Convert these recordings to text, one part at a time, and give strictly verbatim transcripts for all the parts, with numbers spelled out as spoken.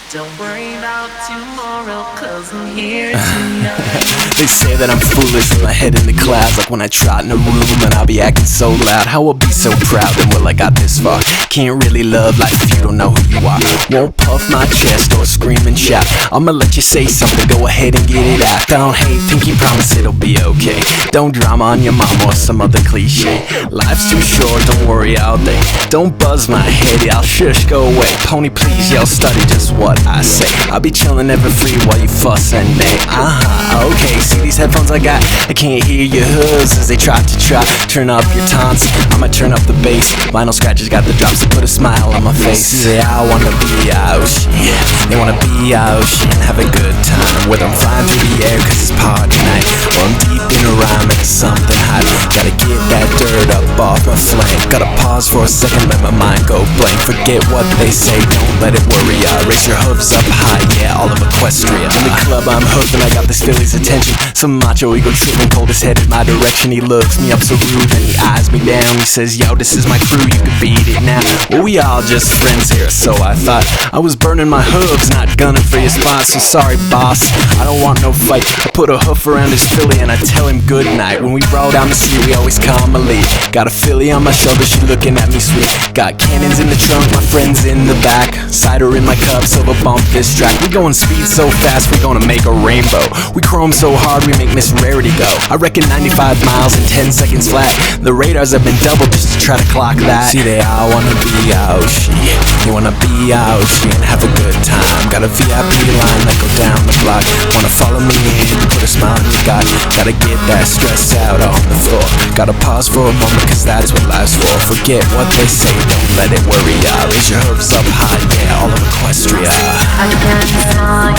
Don't worry about tomorrow, cause I'm here tonight. They say that I'm foolish with my head in the clouds, like when I trot in a room and I'll be acting so loud. How I'll be so proud and well I got this far. Can't really love life if you don't know who you are. Won't puff my chest or scream and shout. I'ma let you say something, go ahead and get it out. Don't hate, pinky promise it'll be okay. Don't drama on your mom or some other cliche. Life's too short, don't worry all day. Don't buzz my head, y'all shush, go away. Pony please, y'all study just what I say. I'll be chillin' ever free while you fuss and neigh. Uh-huh, okay, see these headphones I got? I can't hear your hooves as they try to try. Turn up your taunts, I'ma turn up the bass. Vinyl scratches got the drops to put a smile on my face. See, I wanna be ocean, they wanna be ocean, have a good time. Whether I'm flying through the air cause it's party night, or I'm deep in a rhyme and something hot. Gotta get that dirt up off my flank. Gotta pause for a second, let my mind go blank. Forget what they say, don't let it worry ya. Raise your hooves up high, yeah, all of Equestria. In the club I'm hooked and I got this Philly's attention. Some macho ego tripping, coldest head in my direction. He looks me up so rude and he eyes me down. He says, yo, this is my crew, you can beat it now. Well, we all just friends here, so I thought. I was burning my hooves, not gunning for your spot. So sorry, boss, I don't want no fight. I put a hoof around his Philly and I tell him good night. When we roll down the street, we always call my lead. Got a Philly on my shoulder, she looking at me sweet. Got cannons in the trunk, my friends in the back. Cider in my cup, silver bump this track. We going speed so fast, we gonna make a rainbow. We chrome so hard, we make Miss Rarity go. I reckon ninety-five miles in ten seconds flat. The radars have been doubled just to try to clock that. See, they all wanna be ocean, you wanna be ocean, have a good time. Got a V I P line that go down the block. Wanna follow me in, put a smile on your guy. Gotta get that stress out on the floor. Gotta pause for a moment cause that's what life's for. Forget what they say, don't let it worry ya. Raise your hooves up high, yeah, all of Equestria. I can't fly,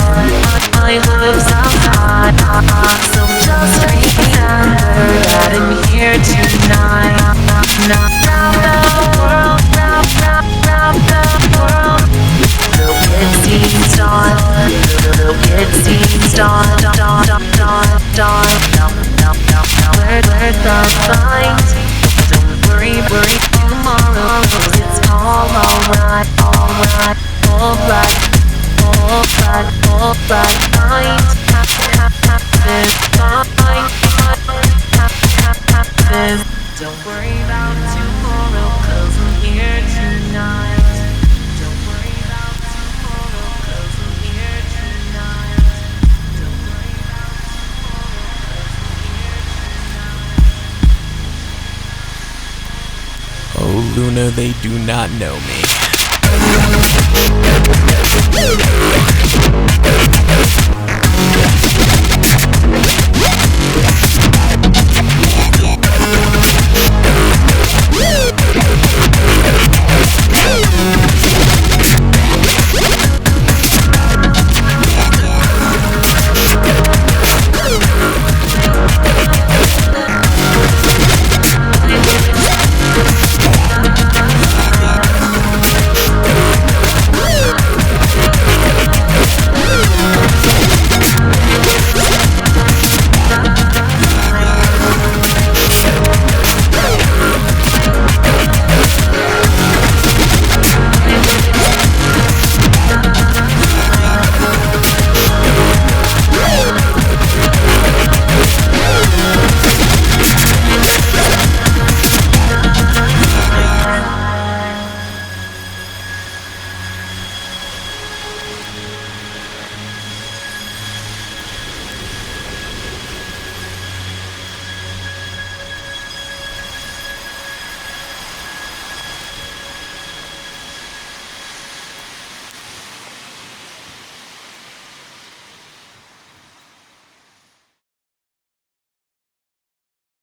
my hooves up high. So just remember that I'm here tonight. Now, now the world, now, now, now the world. Look at Steve's star, look at Steve's star, star, star, star, star. Now, now, now, now, where, where's the fight? Don't worry, worry tomorrow, cause it's all alright, alright, alright, alright, alright, fine, happens, fine, happens. Don't worry about tomorrow, cause I'm here tonight. Don't worry about tomorrow, cause I'm here tonight. Don't worry about tomorrow, cause I'm here tonight. Oh, Luna, they do not know me.